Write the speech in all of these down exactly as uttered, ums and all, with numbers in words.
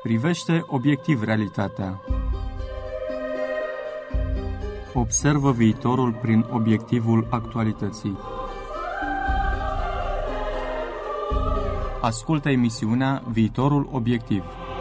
Privește obiectiv realitatea. Observă viitorul prin obiectivul actualității. Ascultă emisiunea Viitorul Obiectiv.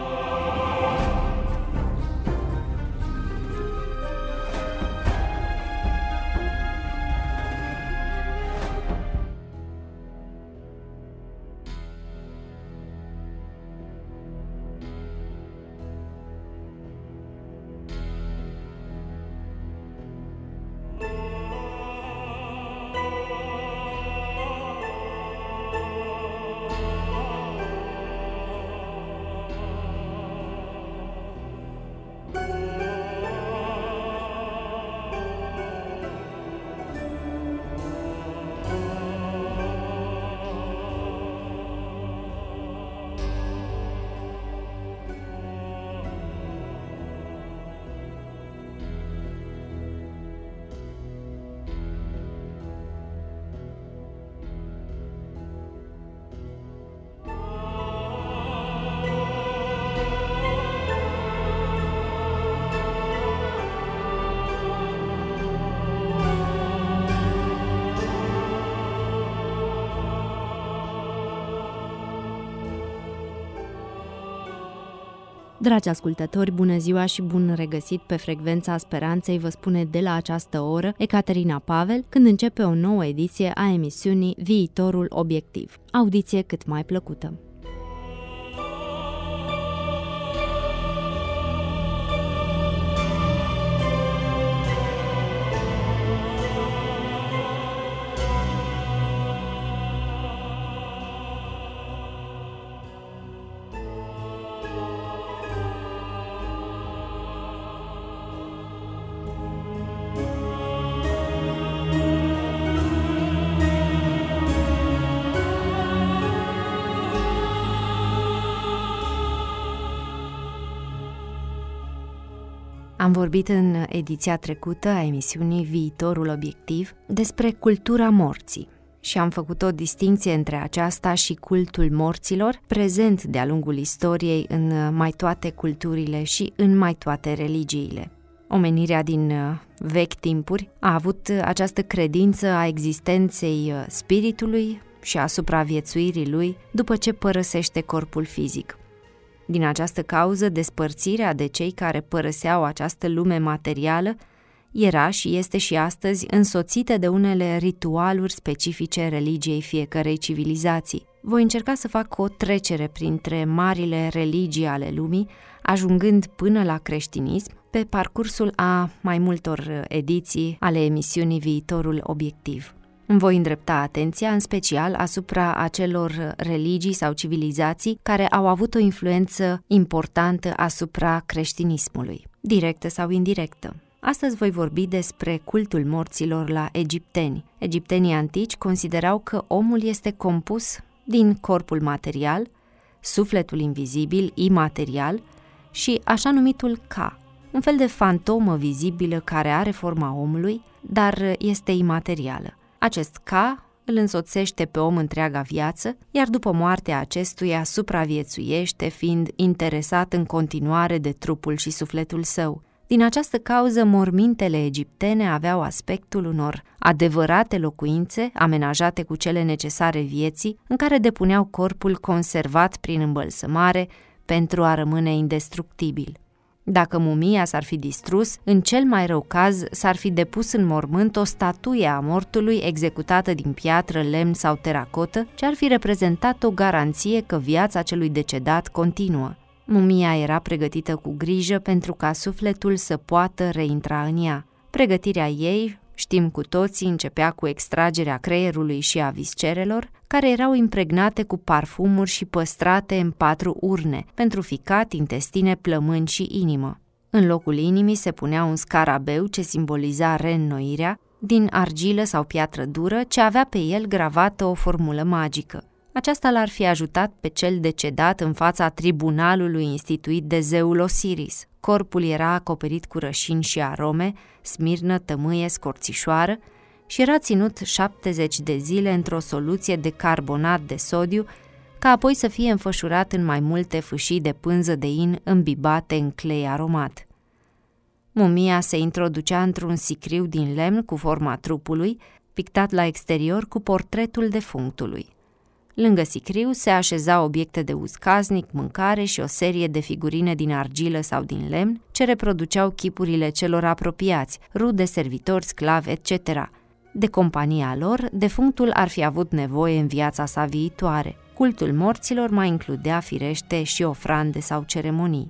Dragi ascultători, bună ziua și bun regăsit pe Frecvența Speranței, vă spune de la această oră Ecaterina Pavel, când începe o nouă ediție a emisiunii Viitorul Obiectiv. Audiție cât mai plăcută! Am vorbit în ediția trecută a emisiunii Viitorul Obiectiv despre cultura morții și am făcut o distincție între aceasta și cultul morților, prezent de-a lungul istoriei în mai toate culturile și în mai toate religiile. Omenirea din vechi timpuri a avut această credință a existenței spiritului și a supraviețuirii lui după ce părăsește corpul fizic. Din această cauză, despărțirea de cei care părăseau această lume materială era și este și astăzi însoțită de unele ritualuri specifice religiei fiecărei civilizații. Voi încerca să fac o trecere printre marile religii ale lumii, ajungând până la creștinism, pe parcursul a mai multor ediții ale emisiunii Viitorul Obiectiv. Îmi voi îndrepta atenția în special asupra acelor religii sau civilizații care au avut o influență importantă asupra creștinismului, directă sau indirectă. Astăzi voi vorbi despre cultul morților la egipteni. Egiptenii antici considerau că omul este compus din corpul material, sufletul invizibil, imaterial și așa numitul Ka, un fel de fantomă vizibilă care are forma omului, dar este imaterială. Acest Ka îl însoțește pe om întreaga viață, iar după moartea acestuia supraviețuiește, fiind interesat în continuare de trupul și sufletul său. Din această cauză, mormintele egiptene aveau aspectul unor adevărate locuințe, amenajate cu cele necesare vieții, în care depuneau corpul conservat prin îmbălsămare pentru a rămâne indestructibil. Dacă mumia s-ar fi distrus, în cel mai rău caz s-ar fi depus în mormânt o statuie a mortului executată din piatră, lemn sau teracotă, ce ar fi reprezentat o garanție că viața celui decedat continuă. Mumia era pregătită cu grijă pentru ca sufletul să poată reintra în ea. Pregătirea ei, știm cu toții, începea cu extragerea creierului și a viscerelor, care erau impregnate cu parfumuri și păstrate în patru urne, pentru ficat, intestine, plămâni și inimă. În locul inimii se punea un scarabeu ce simboliza reînnoirea, din argilă sau piatră dură, ce avea pe el gravată o formulă magică. Aceasta l-ar fi ajutat pe cel decedat în fața tribunalului instituit de zeul Osiris. Corpul era acoperit cu rășini și arome, smirnă, tămâie, scorțișoară și era ținut șaptezeci de zile într-o soluție de carbonat de sodiu ca apoi să fie înfășurat în mai multe fâșii de pânză de in îmbibate în clei aromat. Mumia se introducea într-un sicriu din lemn cu forma trupului, pictat la exterior cu portretul defunctului. Lângă sicriu se așeza obiecte de uz casnic, mâncare și o serie de figurine din argilă sau din lemn ce reproduceau chipurile celor apropiați, rude, servitori, sclavi, et cetera. De compania lor, defunctul ar fi avut nevoie în viața sa viitoare. Cultul morților mai includea firește și ofrande sau ceremonii.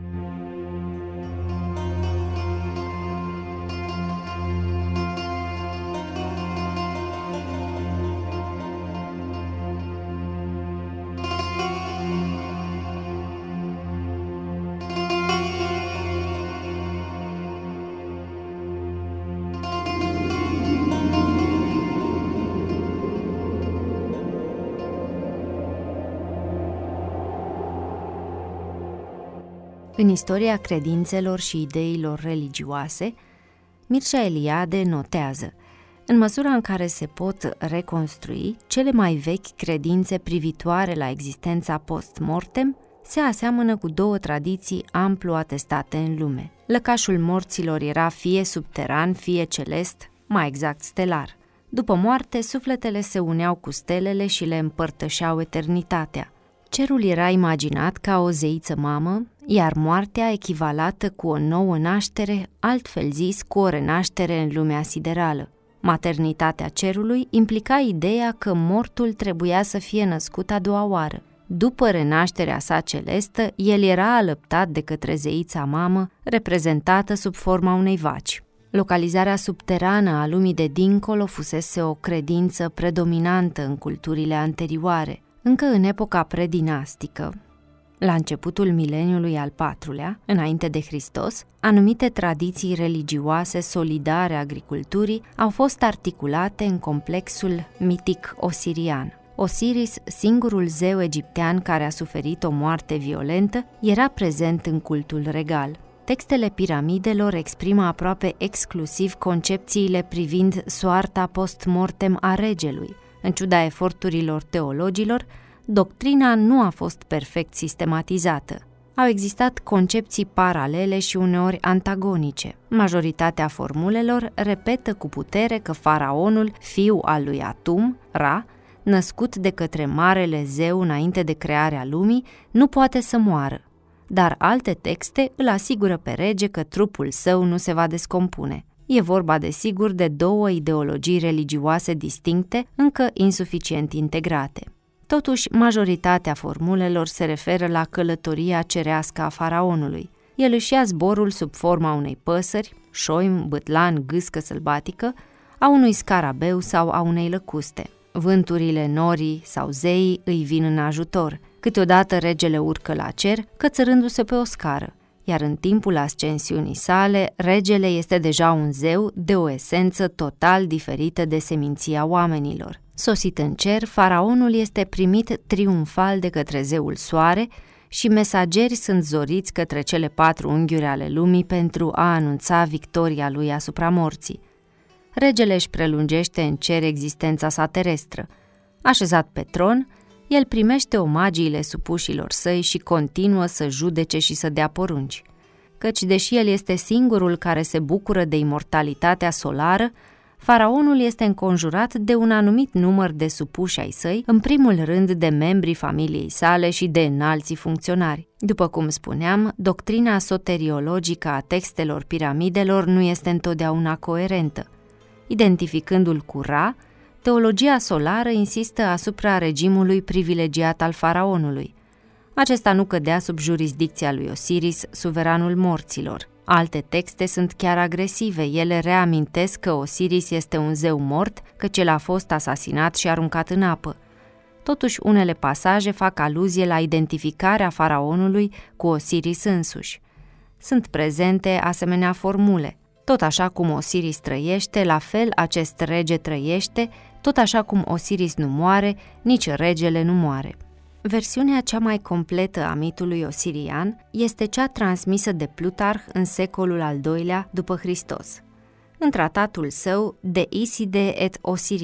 În istoria credințelor și ideilor religioase, Mircea Eliade notează: în măsura în care se pot reconstrui, cele mai vechi credințe privitoare la existența post-mortem se aseamănă cu două tradiții amplu atestate în lume. Lăcașul morților era fie subteran, fie celest, mai exact stelar. După moarte, sufletele se uneau cu stelele și le împărtășeau eternitatea. Cerul era imaginat ca o zeiță mamă, iar moartea echivalată cu o nouă naștere, altfel zis cu o renaștere în lumea siderală. Maternitatea cerului implica ideea că mortul trebuia să fie născut a doua oară. După renașterea sa celestă, el era alăptat de către zeița mamă, reprezentată sub forma unei vaci. Localizarea subterană a lumii de dincolo fusese o credință predominantă în culturile anterioare. Încă în epoca predinastică, la începutul mileniului al patrulea, înainte de Hristos, anumite tradiții religioase solidare agriculturii au fost articulate în complexul mitic osirian. Osiris, singurul zeu egiptean care a suferit o moarte violentă, era prezent în cultul regal. Textele piramidelor exprimă aproape exclusiv concepțiile privind soarta post-mortem a regelui. În ciuda eforturilor teologilor, doctrina nu a fost perfect sistematizată. Au existat concepții paralele și uneori antagonice. Majoritatea formulelor repetă cu putere că faraonul, fiu al lui Atum, Ra, născut de către marele zeu înainte de crearea lumii, nu poate să moară, dar alte texte îl asigură pe rege că trupul său nu se va descompune. E vorba, desigur, de două ideologii religioase distincte, încă insuficient integrate. Totuși, majoritatea formulelor se referă la călătoria cerească a faraonului. El își ia zborul sub forma unei păsări, șoim, bâtlan, gâscă sălbatică, a unui scarabeu sau a unei lăcuste. Vânturile, norii sau zeii îi vin în ajutor. Câteodată regele urcă la cer, cățărându-se pe o scară, iar în timpul ascensiunii sale, regele este deja un zeu de o esență total diferită de seminția oamenilor. Sosit în cer, faraonul este primit triumfal de către zeul soare și mesageri sunt zoriți către cele patru unghiuri ale lumii pentru a anunța victoria lui asupra morții. Regele își prelungește în cer existența sa terestră. Așezat pe tron, el primește omagiile supușilor săi și continuă să judece și să dea porunci. Căci, deși el este singurul care se bucură de imortalitatea solară, faraonul este înconjurat de un anumit număr de supuși ai săi, în primul rând de membrii familiei sale și de înalții funcționari. După cum spuneam, doctrina soteriologică a textelor piramidelor nu este întotdeauna coerentă. Identificându-l cu Ra, teologia solară insistă asupra regimului privilegiat al faraonului. Acesta nu cădea sub jurisdicția lui Osiris, suveranul morților. Alte texte sunt chiar agresive, ele reamintesc că Osiris este un zeu mort, căci el a fost asasinat și aruncat în apă. Totuși, unele pasaje fac aluzie la identificarea faraonului cu Osiris însuși. Sunt prezente asemenea formule. Tot așa cum Osiris trăiește, la fel acest rege trăiește, tot așa cum Osiris nu moare, nici regele nu moare. Versiunea cea mai completă a mitului osirian este cea transmisă de Plutarh în secolul al doilea după Hristos. În tratatul său De Iside et Osiride,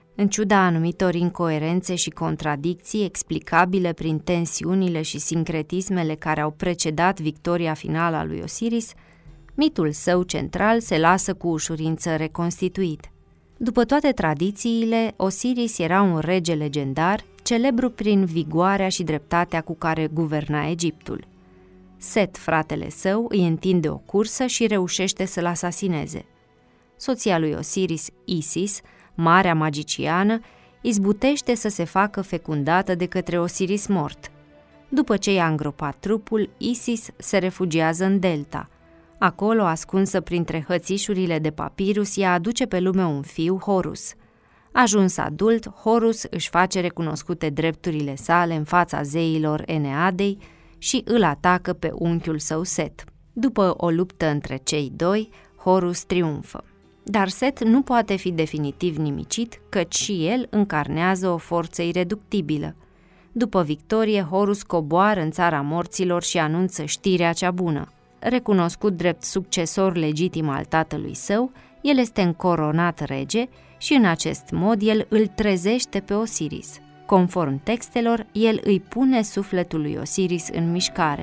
În ciuda anumitor incoerențe și contradicții explicabile prin tensiunile și sincretismele care au precedat victoria finală a lui Osiris, mitul său central se lasă cu ușurință reconstituit. După toate tradițiile, Osiris era un rege legendar, celebru prin vigoarea și dreptatea cu care guverna Egiptul. Set, fratele său, îi întinde o cursă și reușește să-l asasineze. Soția lui Osiris, Isis, marea magiciană, izbutește să se facă fecundată de către Osiris mort. După ce i-a îngropat trupul, Isis se refugiază în delta. Acolo, ascunsă printre hățișurile de papirus, ea aduce pe lume un fiu, Horus. Ajuns adult, Horus își face recunoscute drepturile sale în fața zeilor Eneadei și îl atacă pe unchiul său Set. După o luptă între cei doi, Horus triumfă. Dar Set nu poate fi definitiv nimicit, căci și el încarnează o forță ireductibilă. După victorie, Horus coboară în țara morților și anunță știrea cea bună. Recunoscut drept succesor legitim al tatălui său, el este încoronat rege și în acest mod el îl trezește pe Osiris. Conform textelor, el îi pune sufletul lui Osiris în mișcare.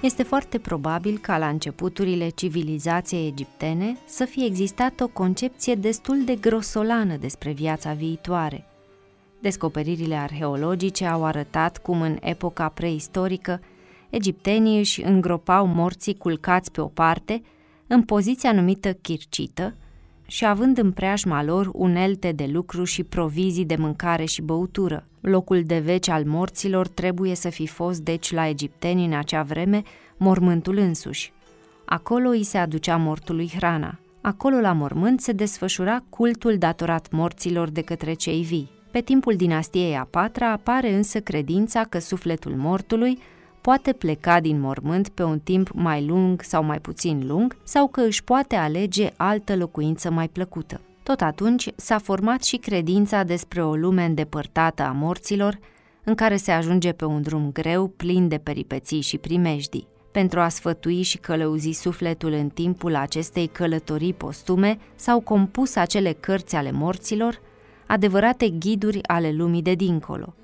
Este foarte probabil ca la începuturile civilizației egiptene să fie existat o concepție destul de grosolană despre viața viitoare. Descoperirile arheologice au arătat cum în epoca preistorică egiptenii își îngropau morții culcați pe o parte, în poziția numită chircită, și având în preajma lor unelte de lucru și provizii de mâncare și băutură. Locul de veci al morților trebuie să fi fost deci la egipteni în acea vreme mormântul însuși. Acolo îi se aducea mortului hrana. Acolo la mormânt se desfășura cultul datorat morților de către cei vii. Pe timpul dinastiei a patra apare însă credința că sufletul mortului poate pleca din mormânt pe un timp mai lung sau mai puțin lung, sau că își poate alege altă locuință mai plăcută. Tot atunci s-a format și credința despre o lume îndepărtată a morților, în care se ajunge pe un drum greu, plin de peripeții și primejdii. Pentru a sfătui și călăuzi sufletul în timpul acestei călătorii postume, s-au compus acele cărți ale morților, adevărate ghiduri ale lumii de dincolo.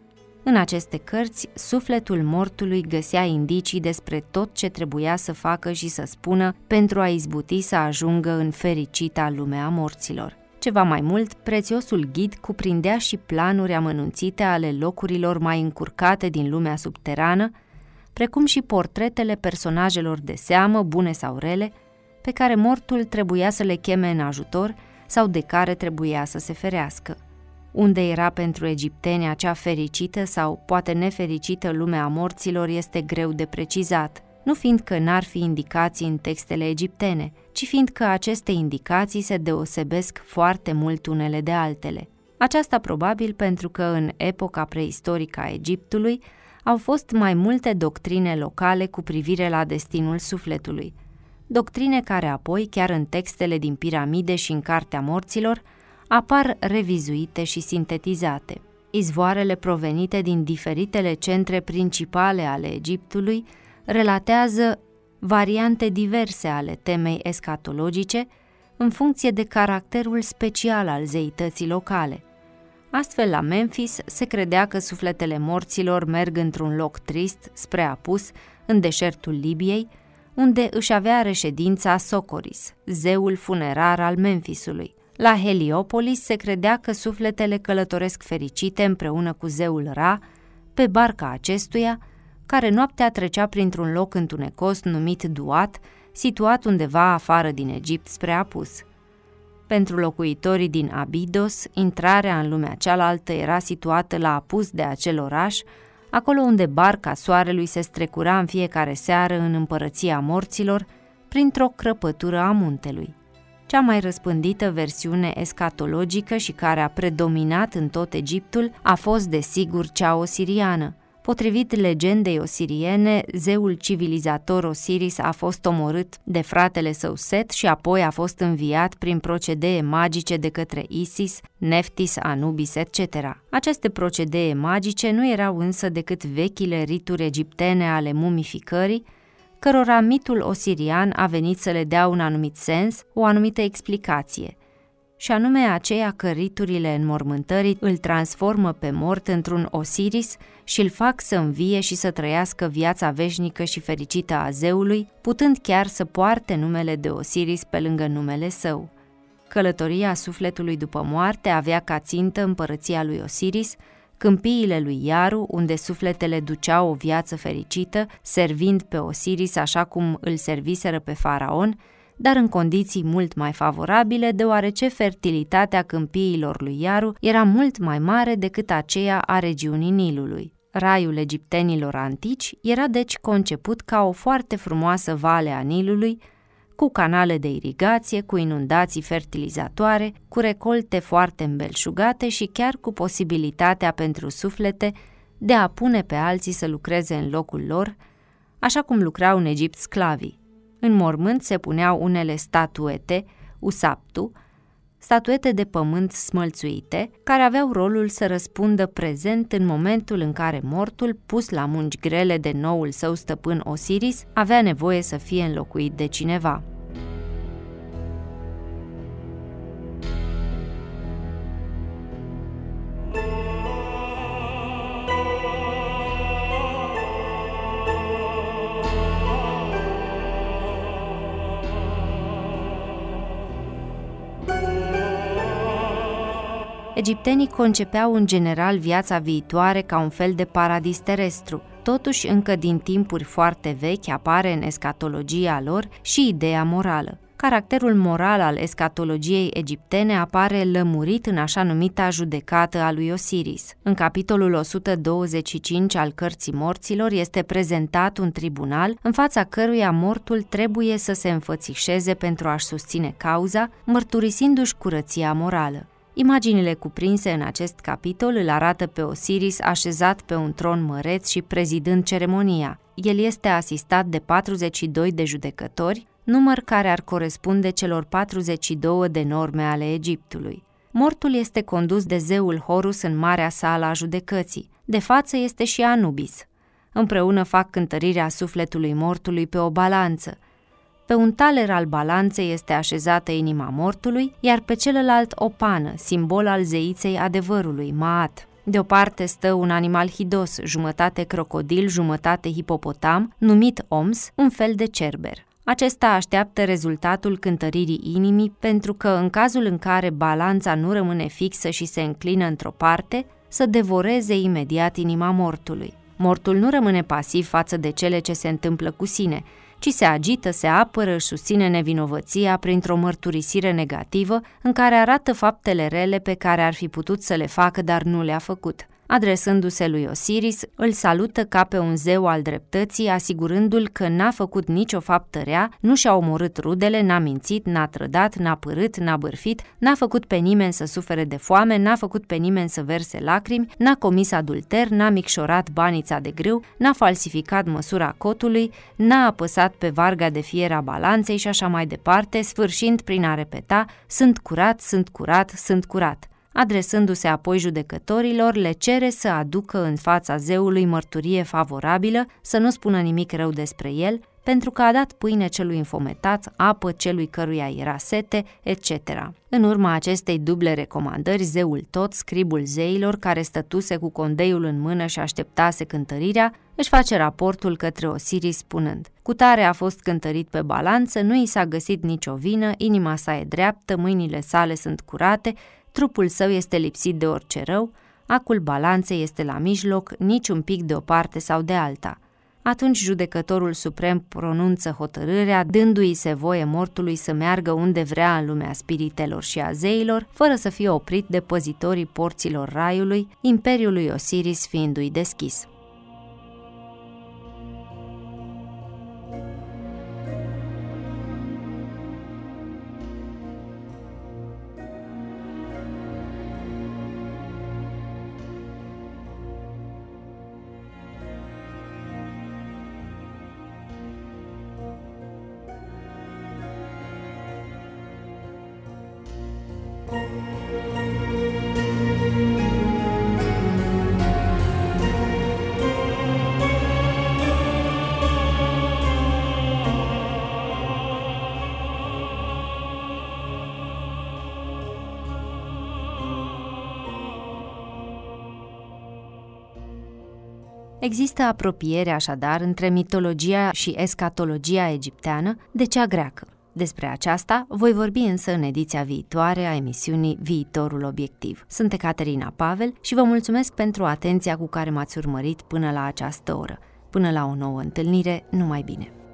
În aceste cărți, sufletul mortului găsea indicii despre tot ce trebuia să facă și să spună pentru a izbuti să ajungă în fericita lume a morților. Ceva mai mult, prețiosul ghid cuprindea și planuri amănunțite ale locurilor mai încurcate din lumea subterană, precum și portretele personajelor de seamă, bune sau rele, pe care mortul trebuia să le cheme în ajutor sau de care trebuia să se ferească. Unde era pentru egipteni acea fericită sau poate nefericită lume a morților este greu de precizat, nu fiindcă n-ar fi indicații în textele egiptene, ci fiindcă aceste indicații se deosebesc foarte mult unele de altele. Aceasta probabil pentru că în epoca preistorică a Egiptului au fost mai multe doctrine locale cu privire la destinul sufletului, doctrine care apoi, chiar în textele din piramide și în Cartea Morților, apar revizuite și sintetizate. Izvoarele provenite din diferitele centre principale ale Egiptului relatează variante diverse ale temei eschatologice în funcție de caracterul special al zeității locale. Astfel, la Memphis se credea că sufletele morților merg într-un loc trist, spre apus, în deșertul Libiei, unde își avea reședința Socoris, zeul funerar al Memphisului. La Heliopolis se credea că sufletele călătoresc fericite împreună cu zeul Ra, pe barca acestuia, care noaptea trecea printr-un loc întunecos numit Duat, situat undeva afară din Egipt spre apus. Pentru locuitorii din Abidos, intrarea în lumea cealaltă era situată la apus de acel oraș, acolo unde barca soarelui se strecura în fiecare seară în împărăția morților, printr-o crăpătură a muntelui. Cea mai răspândită versiune escatologică și care a predominat în tot Egiptul a fost, desigur, cea osiriană. Potrivit legendei osiriene, zeul civilizator Osiris a fost omorât de fratele său Set și apoi a fost înviat prin procedee magice de către Isis, Neftis, Anubis, et cetera. Aceste procedee magice nu erau însă decât vechile rituri egiptene ale mumificării, cărora mitul osirian a venit să le dea un anumit sens, o anumită explicație, și anume aceea că riturile înmormântării îl transformă pe mort într-un Osiris și îl fac să învie și să trăiască viața veșnică și fericită a zeului, putând chiar să poarte numele de Osiris pe lângă numele său. Călătoria sufletului după moarte avea ca țintă împărăția lui Osiris, câmpiile lui Iaru, unde sufletele duceau o viață fericită, servind pe Osiris așa cum îl serviseră pe faraon, dar în condiții mult mai favorabile, deoarece fertilitatea câmpiilor lui Iaru era mult mai mare decât aceea a regiunii Nilului. Raiul egiptenilor antici era deci conceput ca o foarte frumoasă vale a Nilului, cu canale de irigație, cu inundații fertilizatoare, cu recolte foarte îmbelșugate și chiar cu posibilitatea pentru suflete de a pune pe alții să lucreze în locul lor, așa cum lucrau în Egipt sclavii. În mormânt se puneau unele statuete, usaptu, statuete de pământ smălțuite, care aveau rolul să răspundă prezent în momentul în care mortul, pus la munci grele de noul său stăpân Osiris, avea nevoie să fie înlocuit de cineva. Egiptenii concepeau în general viața viitoare ca un fel de paradis terestru. Totuși, încă din timpuri foarte vechi apare în escatologia lor și ideea morală. Caracterul moral al escatologiei egiptene apare lămurit în așa numita judecată a lui Osiris. În capitolul o sută douăzeci și cinci al Cărții Morților este prezentat un tribunal în fața căruia mortul trebuie să se înfățișeze pentru a-și susține cauza, mărturisindu-și curăția morală. Imaginile cuprinse în acest capitol îl arată pe Osiris așezat pe un tron măreț și prezidând ceremonia. El este asistat de patruzeci și doi de judecători, număr care ar corespunde celor patruzeci și două de norme ale Egiptului. Mortul este condus de zeul Horus în marea sală a judecății. De față este și Anubis. Împreună fac cântărirea sufletului mortului pe o balanță. Pe un taler al balanței este așezată inima mortului, iar pe celălalt o pană, simbol al zeiței adevărului, Maat. De o parte stă un animal hidos, jumătate crocodil, jumătate hipopotam, numit Oms, un fel de cerber. Acesta așteaptă rezultatul cântăririi inimii pentru că, în cazul în care balanța nu rămâne fixă și se înclină într-o parte, să devoreze imediat inima mortului. Mortul nu rămâne pasiv față de cele ce se întâmplă cu sine, ci se agită, se apără, își susține nevinovăția printr-o mărturisire negativă în care arată faptele rele pe care ar fi putut să le facă, dar nu le-a făcut. Adresându-se lui Osiris, îl salută ca pe un zeu al dreptății, asigurându-l că n-a făcut nicio faptă rea, nu și-a omorât rudele, n-a mințit, n-a trădat, n-a pârât, n-a bârfit, n-a făcut pe nimeni să sufere de foame, n-a făcut pe nimeni să verse lacrimi, n-a comis adulter, n-a micșorat banița de grâu, n-a falsificat măsura cotului, n-a apăsat pe varga de fier a balanței și așa mai departe, sfârșind prin a repeta: sunt curat, sunt curat, sunt curat. Adresându-se apoi judecătorilor, le cere să aducă în fața zeului mărturie favorabilă, să nu spună nimic rău despre el, pentru că a dat pâine celui înfometat, apă celui căruia era sete, et cetera. În urma acestei duble recomandări, zeul tot, scribul zeilor, care stătuse cu condeiul în mână și așteptase cântărirea, își face raportul către Osiris spunând: cutare a fost cântărit pe balanță, nu i s-a găsit nicio vină, inima sa e dreaptă, mâinile sale sunt curate, trupul său este lipsit de orice rău, acul balanței este la mijloc, nici un pic de o parte sau de alta. Atunci judecătorul suprem pronunță hotărârea, dându-i se voie mortului să meargă unde vrea în lumea spiritelor și a zeilor, fără să fie oprit de păzitorii porților raiului, imperiul lui Osiris fiindu-i deschis. Există apropiere așadar între mitologia și escatologia egipteană de cea greacă. Despre aceasta voi vorbi însă în ediția viitoare a emisiunii Viitorul Obiectiv. Sunt Ecaterina Pavel și vă mulțumesc pentru atenția cu care m-ați urmărit până la această oră. Până la o nouă întâlnire, numai bine!